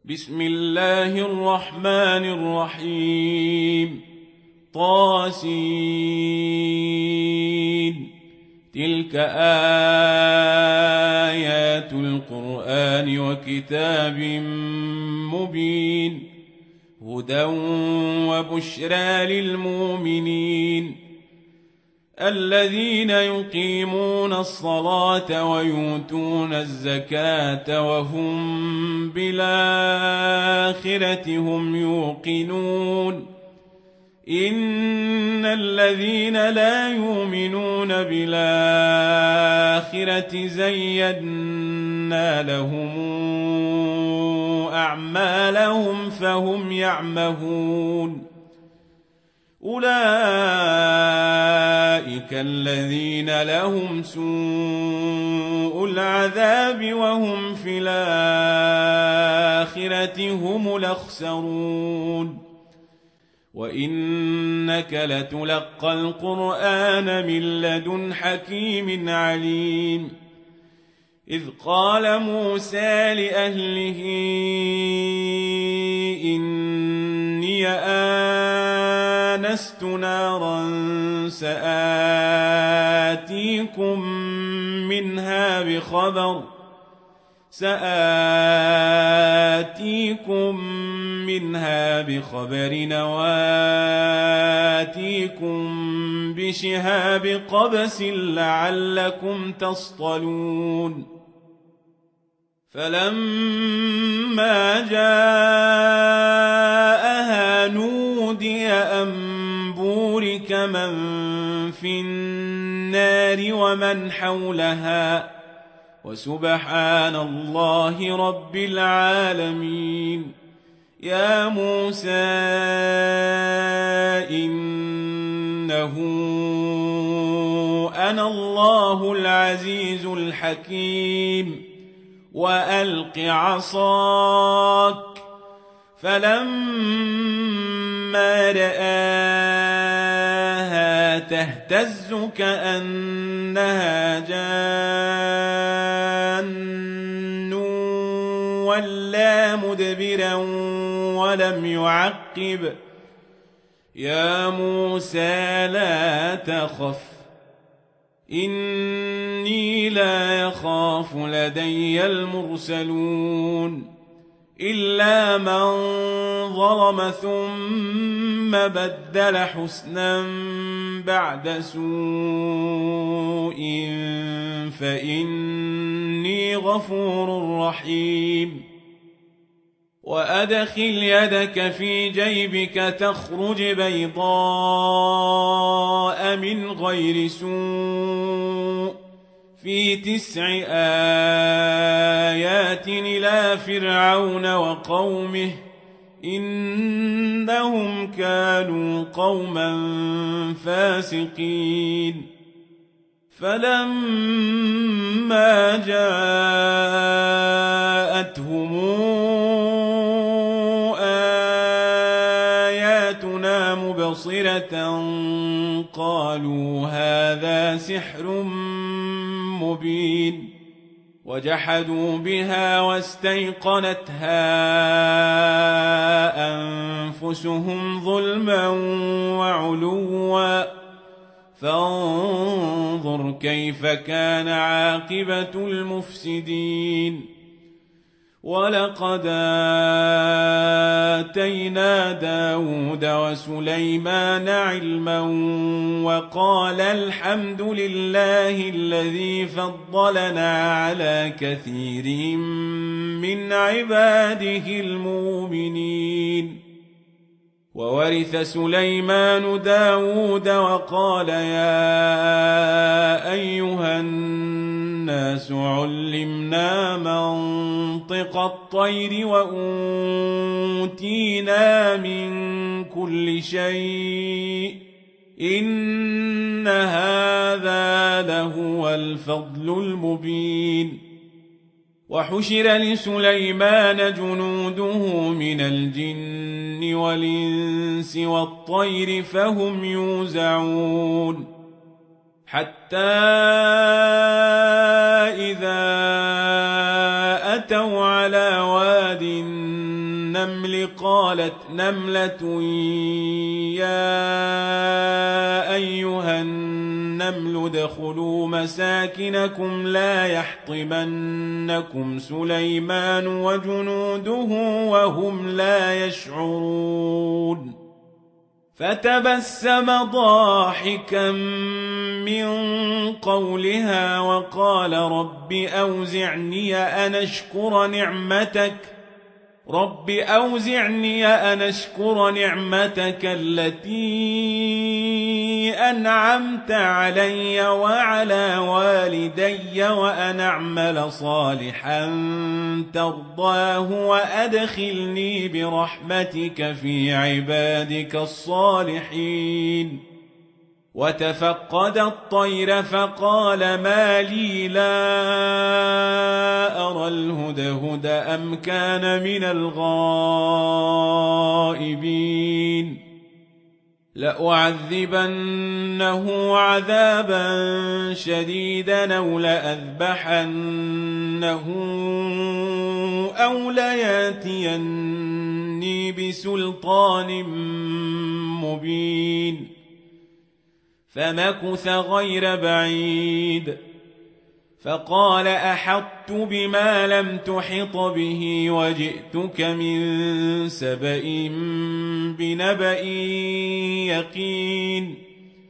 بسم الله الرحمن الرحيم طاسين تلك آيات القرآن وكتاب مبين هدى وبشرى للمؤمنين الذين يقيمون الصلاة ويؤتون الزكاة وهم بالآخرة هم يوقنون إن الذين لا يؤمنون بالآخرة زينا لهم أعمالهم فهم يعمهون أولئك الذين لهم سوء العذاب وهم في الآخرة هم الأخسرون وإنك لتلقى القرآن من لدن حكيم عليم إذ قال موسى لأهله إني آنست نارا سآتيكم منها بخبر وآتيكم بشهاب قبس لعلكم تصطلون فلما جاءها نودي أن بورك من في النار ومن حولها وسبحان الله رب العالمين يا موسى إنه أنا الله العزيز الحكيم وألق عصاك فلما رآها تهتز كأنها جان ولا مدبرا ولم يعقب يا موسى لا تخف إني لا يخاف لدي المرسلون إلا من ظلم ثم بدل حسنا بعد سوء فإني غفور رحيم وأدخل يدك في جيبك تخرج بيضاء من غير سوء في 9 آيات إلى فرعون وقومه إنهم كانوا قوما فاسقين فلما جاءتهم آياتنا مبصرة قالوا هذا سحر مبين وجحدوا بها واستيقنتها أنفسهم ظلما وعلوا فانظر كيف كان عاقبة المفسدين ولقد آتينا داود وسليمان علما وقال الحمد لله الذي فضلنا على كثير من عباده المؤمنين وورث سليمان داود وقال يا أيها الناس علمنا منطق الطير وأوتينا من كل شيء إن هذا لهو الفضل المبين وحشر لسليمان جنوده من الجن والإنس والطير فهم يوزعون حتى إذا أتوا على واد النمل قالت نملة يا أيها النمل ادخلوا مساكنكم لا يحطمنكم سليمان وجنوده وهم لا يشعرون فتبسم ضاحكا من قولها وقال رب أوزعني أن أشكر نعمتك التي أنعمت علي وعلى والدي وأن أعمل صالحا ترضاه وأدخلني برحمتك في عبادك الصالحين وتفقد الطير فقال ما لي لا أرى الهدهد أم كان من الغائبين لأعذبنه عذابا شديدا أو لأذبحنه أو لياتيني بسلطان مبين فمكث غير بعيد فقال أحطت بما لم تحط به وجئتك من سبأ بنبأ يقين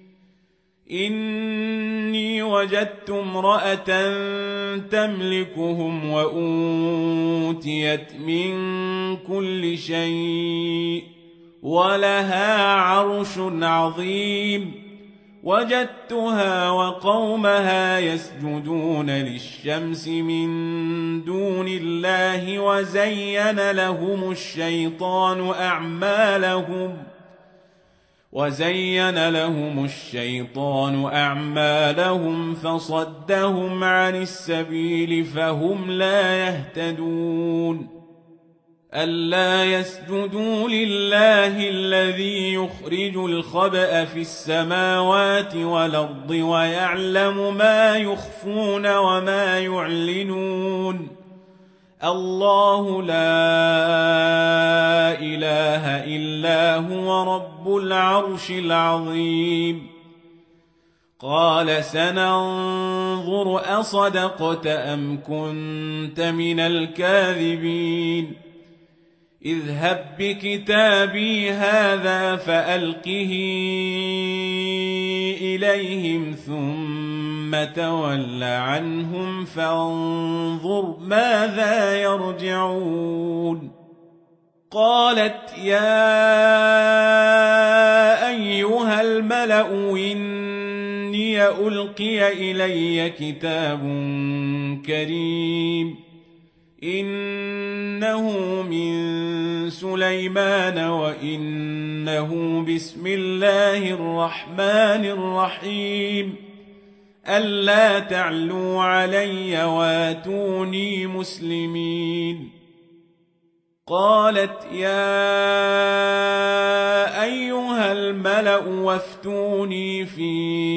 إني وجدت امرأة تملكهم وأوتيت من كل شيء ولها عرش عظيم وجدتها وقومها يسجدون للشمس من دون الله وزين لهم الشيطان أعمالهم فصدهم عن السبيل فهم لا يهتدون ألا يسجدوا لله الذي يخرج الخبأ في السماوات والأرض ويعلم ما يخفون وما يعلنون الله لا إله إلا هو رب العرش العظيم قال سننظر أصدقت أم كنت من الكاذبين اذهب بكتابي هذا فألقه إليهم ثم تول عنهم فانظر ماذا يرجعون قالت يا أيها الملأ إني ألقي إلي كتاب كريم إنه من سليمان وإنه بسم الله الرحمن الرحيم ألا تعلوا علي واتوني مسلمين قالت يا أيها الملأ وافتوني في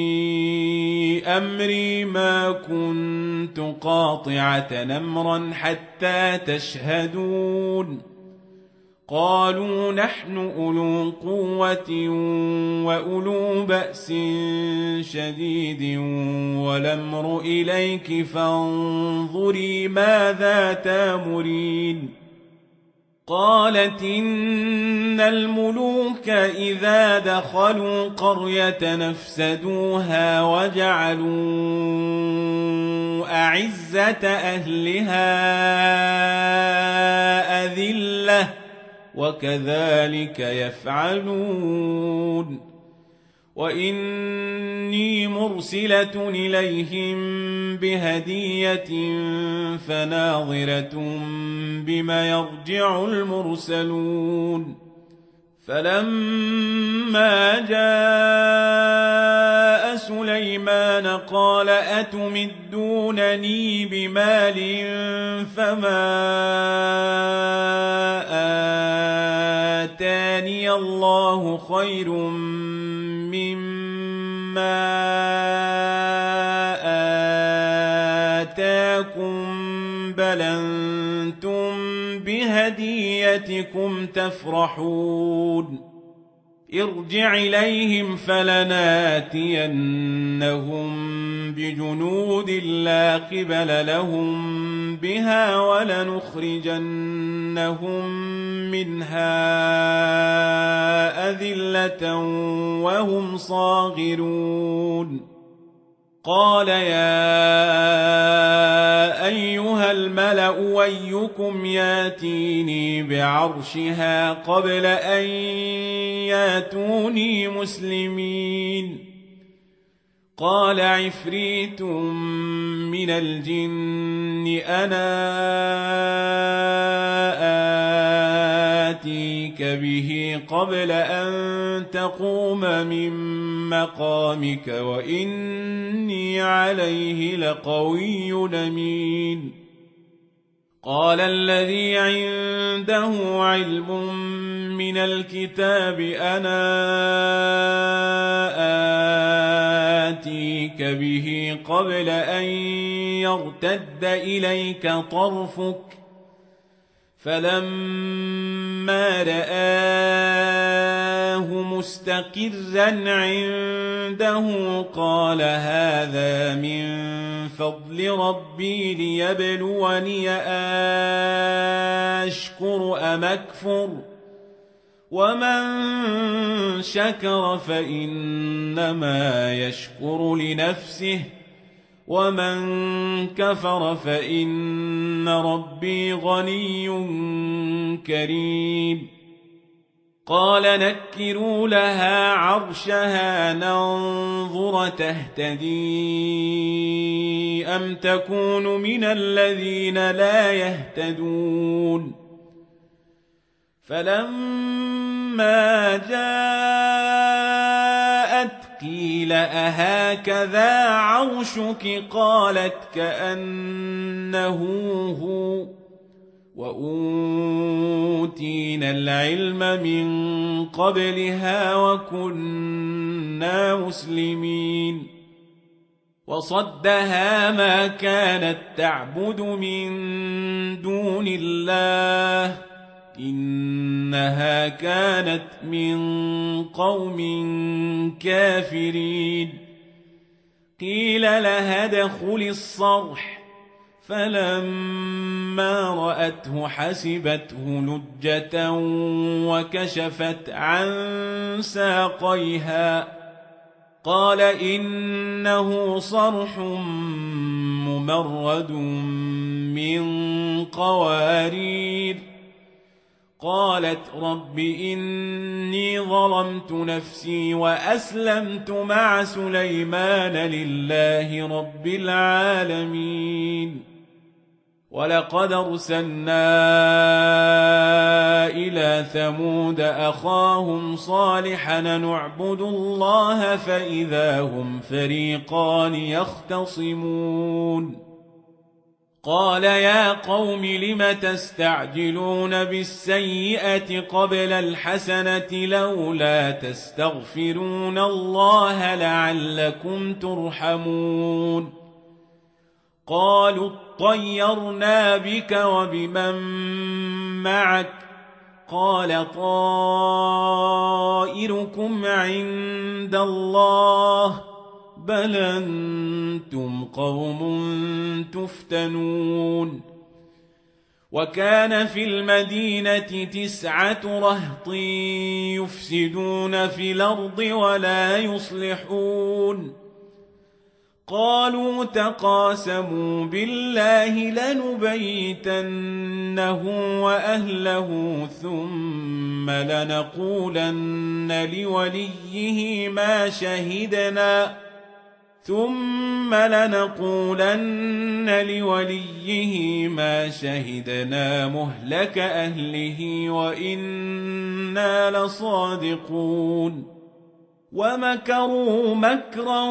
أمري ما كنت قاطعة أمرا حتى تشهدون قالوا نحن أولو قوة وأولو بأس شديد والأمر إليك فانظري ماذا تامرين قالت إن الملوك إذا دخلوا قرية نفسدوها وجعلوا أعزة أهلها أذلة وكذلك يفعلون وإني مرسلة إليهم بهدية فناظرة بما يرجع المرسلون فلما جاء سليمان قال أتمدونني بمال فما آتاني الله خير مما آتاكم بل أنتم بهديتكم تفرحون ارجع إليهم فلناتينهم بجنود لا قبل لهم بها ولنخرجنهم منها أذلة وهم صاغرون قال يا أيها الملأ أيكم ياتيني بعرشها قبل أن ياتوني مسلمين قال عفريت من الجن أنا آتيك به قبل أن تقوم من مقامك وإني عليه لقوي أمين قال الذي عنده علم من الكتاب أنا آتيك به قبل أن يرتد إليك طرفك فلما رآه مستقرا عنده قال هذا من فضل ربي ليبلوني أشكر أم أكفر ومن شكر فإنما يشكر لنفسه ومن كفر فإن ربي غني كريم قال نكروا لها عرشها ننظر تهتدي أم تكون من الذين لا يهتدون فلما جاءت قيل أهكذا عرشك قالت كأنه هو وأوتينا العلم من قبلها وكنا مسلمين وصدها ما كانت تعبد من دون الله إنها كانت من قوم كافرين قيل لها ادخل الصرح فلما رأته حسبته لجة وكشفت عن ساقيها قال إنه صرح ممرد من قوارير قالت رب إني ظلمت نفسي وأسلمت مع سليمان لله رب العالمين ولقد أرسلنا إلى ثمود أخاهم صالحا نعبد الله فإذا هم فريقان يختصمون قال يا قوم لم تستعجلون بالسيئة قبل الحسنة لولا تستغفرون الله لعلكم ترحمون قالوا اطيرنا بك وبمن معك قال طائركم عند الله بل أنتم قوم تفتنون وكان في المدينة 9 رهط يفسدون في الأرض ولا يصلحون قالوا تقاسموا بالله لنبيتنه وأهله ثم لنقولن لوليه ما شهدنا مهلك أهله وإنا لصادقون ومكروا مكرا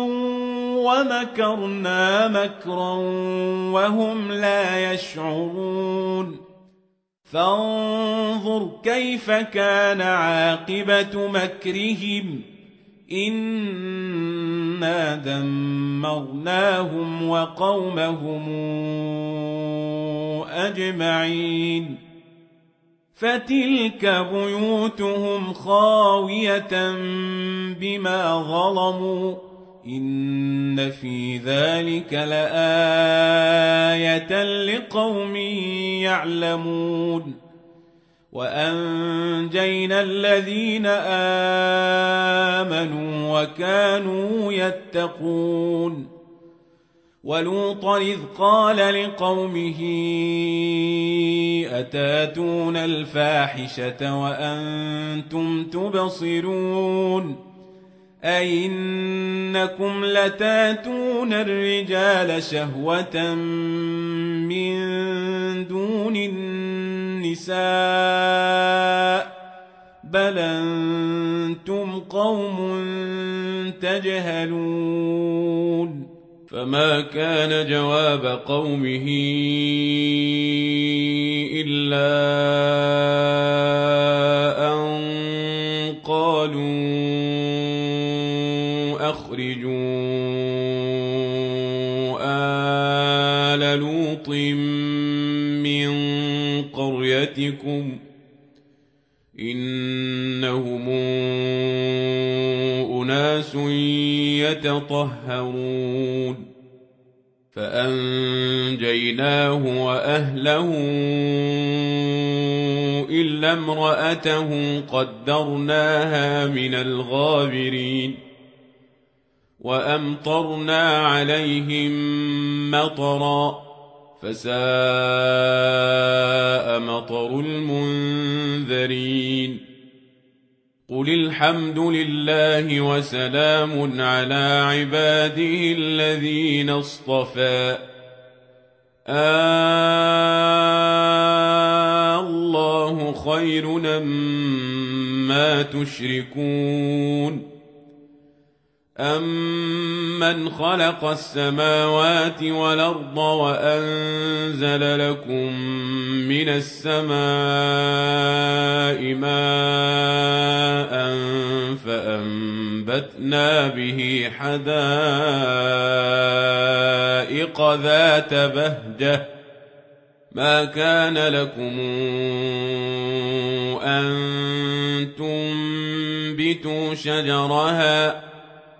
ومكرنا مكرا وهم لا يشعرون فانظر كيف كان عاقبة مكرهم إنا دمرناهم وقومهم أجمعين فتلك بيوتهم خاوية بما ظلموا إن في ذلك لآية لقوم يعلمون وأنجينا الذين آمنوا وكانوا يتقون ولوطا إذ قال لقومه أتاتون الفاحشة وأنتم تبصرون أئنكم لتاتون الرجال شهوة من دون النساء بل أنتم قوم تجهلون فما كان جواب قومه إلا أن قالوا أخرجوا آل لوط من قريتكم إنهم أناس يتطهرون فأنجيناه وأهله إلا امرأته قدرناها من الغابرين وأمطرنا عليهم مطرا فساء مطر المنذرين قل الحمد لله وسلام على عباده الذين اصطفى الله خير أما تشركون أمن خلق السماوات والأرض وأنزل لكم من السماء ماء فأنبتنا به حدائق ذات بهجة ما كان لكم أن تنبتوا شجرها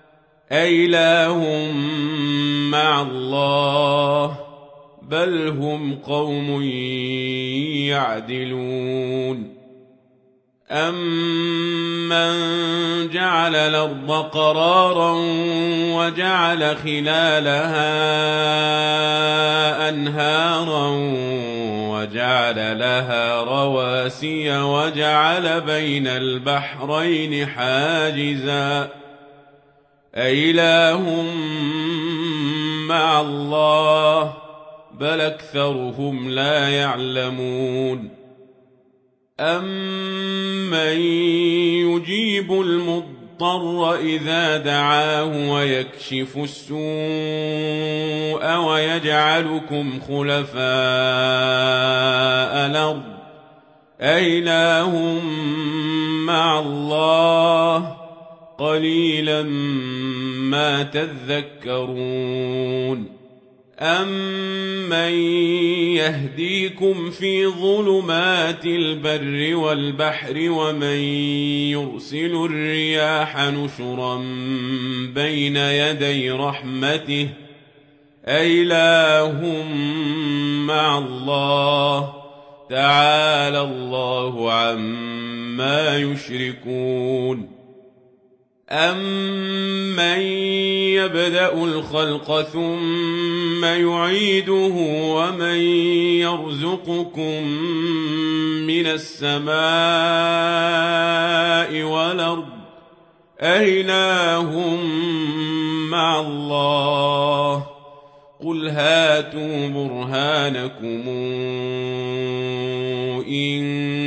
أإله مع الله بل هم قوم يعدلون أمن جعل الأرض قرارا وجعل خلالها أنهارا وجعل لها رواسي وجعل بين البحرين حاجزا أإله مع الله بل أكثرهم لا يعلمون أمن يجيب المضطر إذا دعاه ويكشف السوء ويجعلكم خلفاء الأرض أإله مع الله قليلا ما تذكرون أمن يهديكم في ظلمات البر والبحر ومن يرسل الرياح نشرا بين يدي رحمته أإله مع الله تعالى الله عما يشركون أمن يبدأ الخلق ثم يعيده ومن يرزقكم من السماء والأرض أإله مع الله قل هاتوا برهانكم إن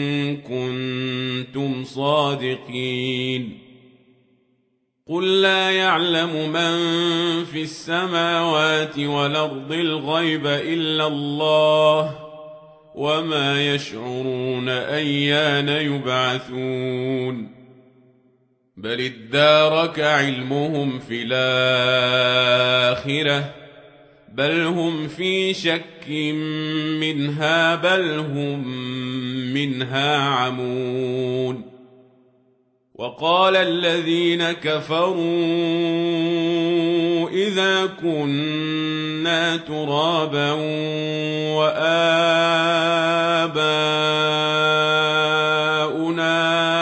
كنتم صادقين قل لا يعلم من في السماوات والأرض الغيب إلا الله وما يشعرون أيان يبعثون بل ادارك علمهم في الآخرة بل هم في شك منها بل هم منها عمون وقال الذين كفروا إذا كنا ترابا وآباؤنا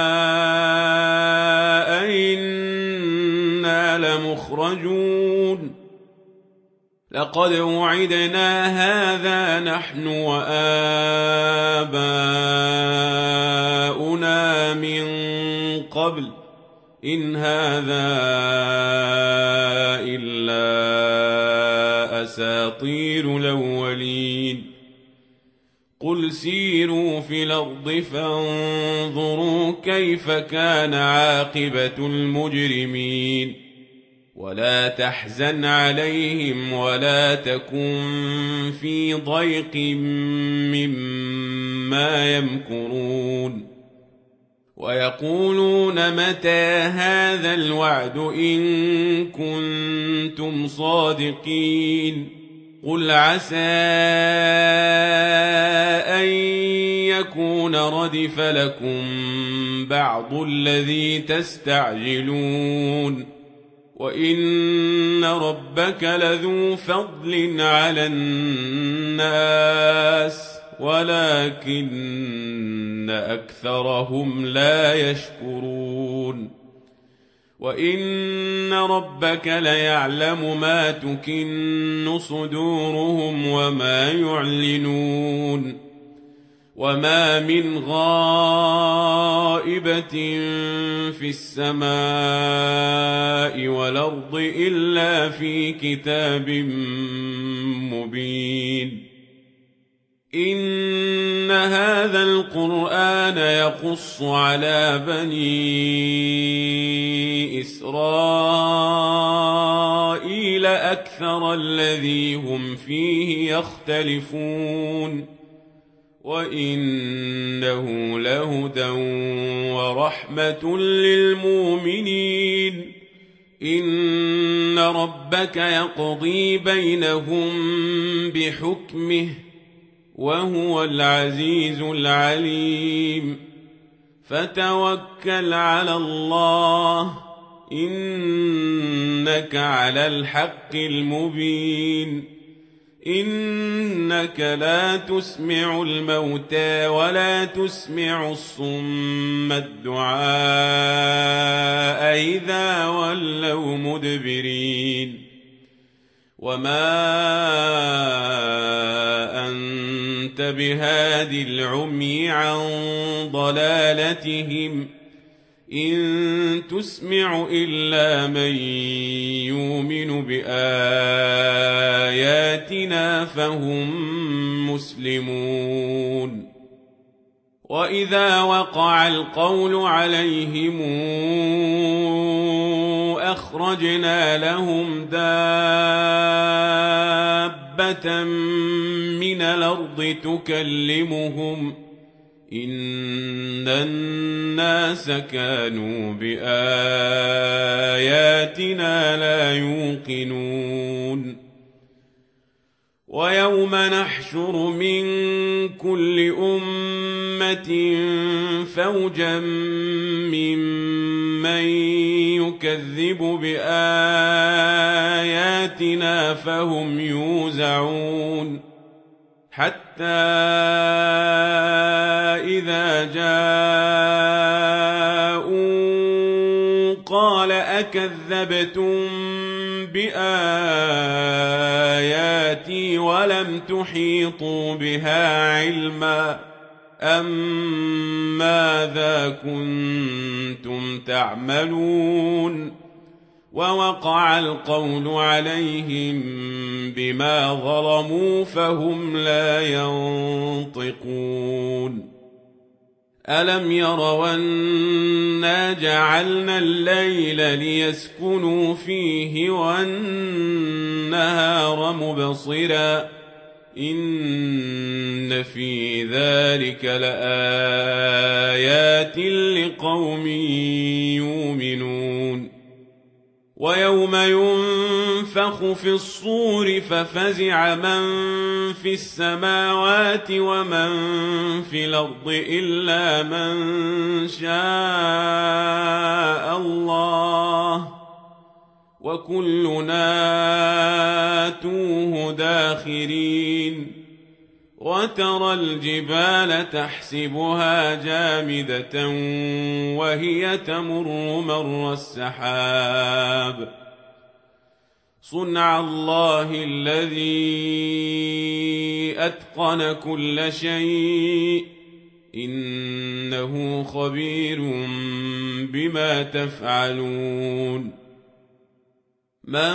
أئنا لمخرجون لقد وعدنا هذا نحن وآباؤنا من قبل إن هذا إلا أساطير الأولين قل سيروا في الأرض فانظروا كيف كان عاقبة المجرمين ولا تحزن عليهم ولا تكن في ضيق مما يمكرون ويقولون متى هذا الوعد إن كنتم صادقين قل عسى أن يكون ردف لكم بعض الذي تستعجلون وإن ربك لذو فضل على الناس ولكن أكثرهم لا يشكرون وإن ربك ليعلم ما تكن صدورهم وما يعلنون وما من غائبة في السماء والأرض إلا في كتاب مبين إن هذا القرآن يقص على بني إسرائيل أكثر الذي هم فيه يختلفون وإنه لهدى ورحمة للمؤمنين إن ربك يقضي بينهم بحكمه وهو العزيز العليم فتوكل على الله إنك على الحق المبين إنك لا تسمع الموتى ولا تسمع الصم الدعاء إذا ولوا مدبرين وما أنت بهاد العمي عن ضلالتهم إن تسمع إلا من يؤمن بآياتنا فهم مسلمون وإذا وقع القول عليهم أخرجنا لهم دابة من الأرض تكلمهم إن الناس كانوا بآياتنا لا يوقنون ويوم نحشر من كل أمة فوجا ممن يكذب بآياتنا فهم يوزعون حتى إذا جاءوا قال أكذبتم بآياتي ولم تحيطوا بها علما أم ماذا كنتم تعملون ووقع القول عليهم بما ظلموا فهم لا ينطقون ألم يروا أنا جعلنا الليل ليسكنوا فيه والنهار مبصرا إن في ذلك لآيات لقوم يؤمنون ويوم ينفخ ينفخ في الصور ففزع من في السماوات ومن في الأرض إلا من شاء الله وكلنا آتوه داخرين وترى الجبال تحسبها جامدة وهي تمر مر السحاب صنع الله الذي أتقن كل شيء إنه خبير بما تفعلون من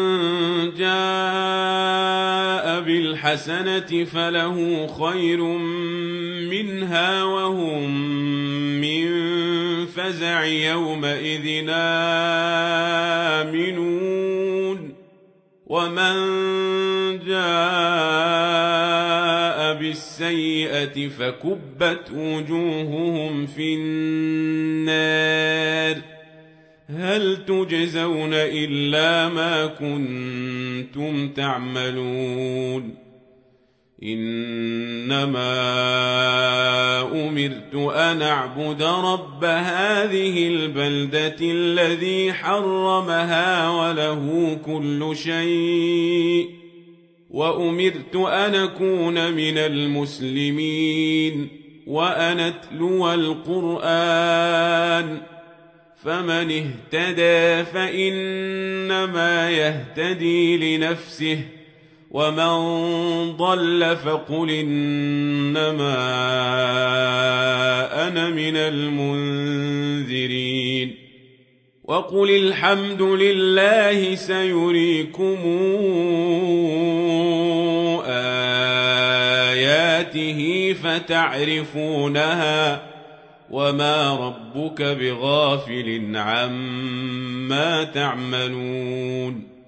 جاء بالحسنة فله خير منها وهم من فزع يومئذ آمنون ومن جاء بالسيئة فكبت وجوههم في النار هل تجزون إلا ما كنتم تعملون إنما أمرت أن أعبد رب هذه البلدة الذي حرمها وله كل شيء وأمرت أن أكون من المسلمين وأن أتلو القرآن فمن اهتدى فإنما يهتدي لنفسه ومن ضل فقل إنما أنا من المنذرين وقل الحمد لله سيريكم آياته فتعرفونها وما ربك بغافل عما تعملون